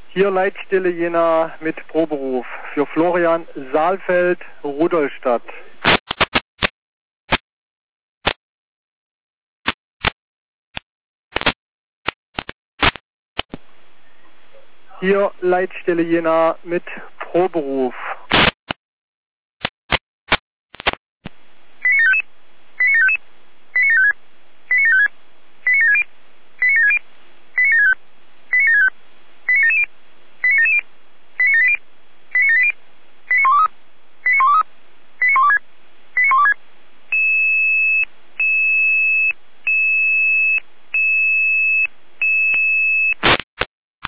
Hier Leitstelle Jena mit Proberuf für Florian Saalfeld, Rudolstadt. Hier Leitstelle Jena mit Proberuf